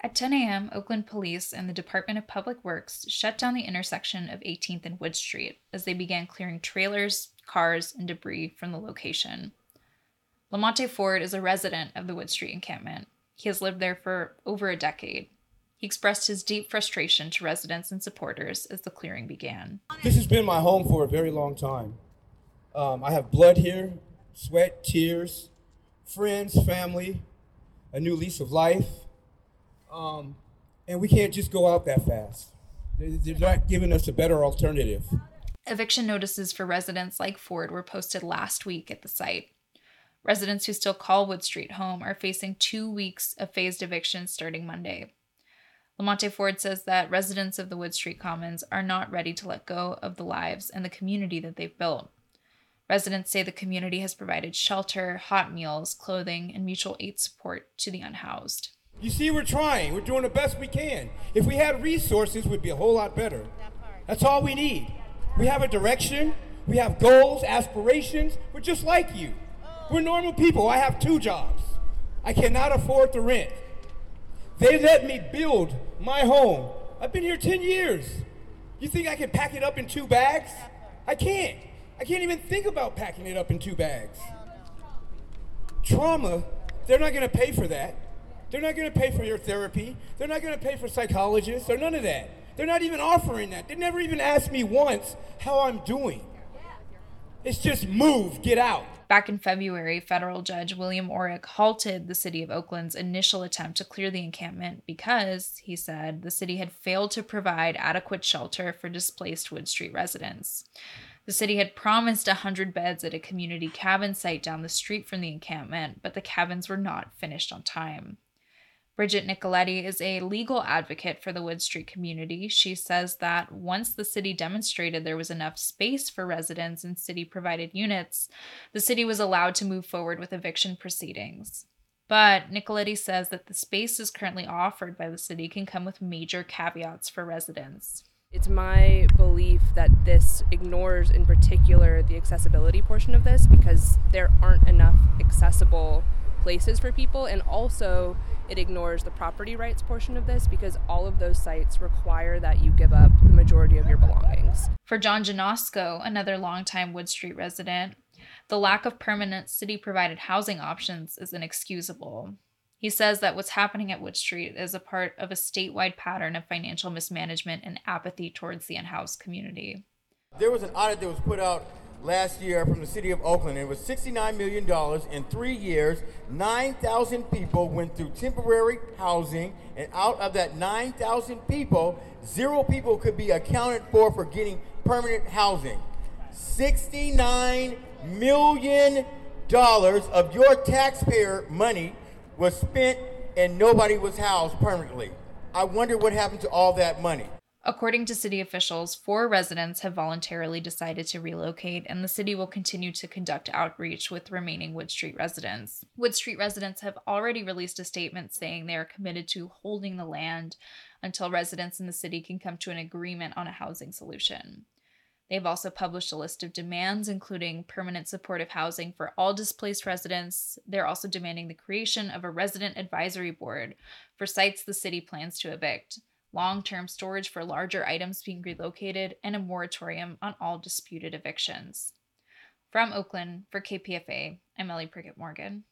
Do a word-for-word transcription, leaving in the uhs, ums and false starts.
At ten a.m., Oakland police and the Department of Public Works shut down the intersection of eighteenth and Wood Street as they began clearing trailers, cars, and debris from the location. Lamonte Ford is a resident of the Wood Street encampment. He has lived there for over a decade. He expressed his deep frustration to residents and supporters as the clearing began. This has been my home for a very long time. Um, I have blood here, sweat, tears, friends, family, a new lease of life. Um, and we can't just go out that fast. They're not giving us a better alternative. Eviction notices for residents like Ford were posted last week at the site. Residents who still call Wood Street home are facing two weeks of phased evictions starting Monday. Lamonte Ford says that residents of the Wood Street Commons are not ready to let go of the lives and the community that they've built. Residents say the community has provided shelter, hot meals, clothing, and mutual aid support to the unhoused. You see, we're trying. We're doing the best we can. If we had resources, we'd be a whole lot better. That's all we need. We have a direction. We have goals, aspirations. We're just like you. We're normal people. I have two jobs. I cannot afford the rent. They let me build my home. I've been here ten years. You think I can pack it up in two bags? I can't. I can't even think about packing it up in two bags. Trauma, they're not going to pay for that. They're not going to pay for your therapy. They're not going to pay for psychologists or none of that. They're not even offering that. They never even asked me once how I'm doing. It's just move, get out. Back in February, federal judge William Orrick halted the city of Oakland's initial attempt to clear the encampment because, he said, the city had failed to provide adequate shelter for displaced Wood Street residents. The city had promised one hundred beds at a community cabin site down the street from the encampment, but the cabins were not finished on time. Bridget Nicoletti is a legal advocate for the Wood Street community. She says that once the city demonstrated there was enough space for residents in city-provided units, the city was allowed to move forward with eviction proceedings. But Nicoletti says that the spaces currently offered by the city can come with major caveats for residents. It's my belief that this ignores, in particular, the accessibility portion of this because there aren't enough accessible places for people, and also it ignores the property rights portion of this because all of those sites require that you give up the majority of your belongings. For John Janosko, another longtime Wood Street resident, the lack of permanent city-provided housing options is inexcusable. He says that what's happening at Wood Street is a part of a statewide pattern of financial mismanagement and apathy towards the unhoused community. There was an audit that was put out last year from the city of Oakland. It was sixty-nine million dollars in three years. nine thousand people went through temporary housing, and out of that nine thousand people, zero people could be accounted for for getting permanent housing. sixty-nine million dollars of your taxpayer money was spent and nobody was housed permanently. I wonder what happened to all that money. According to city officials, four residents have voluntarily decided to relocate, and the city will continue to conduct outreach with remaining Wood Street residents. Wood Street residents have already released a statement saying they are committed to holding the land until residents in the city can come to an agreement on a housing solution. They've also published a list of demands, including permanent supportive housing for all displaced residents. They're also demanding the creation of a resident advisory board for sites the city plans to evict, long-term storage for larger items being relocated, and a moratorium on all disputed evictions. From Oakland, for K P F A, I'm Ellie Prickett Morgan.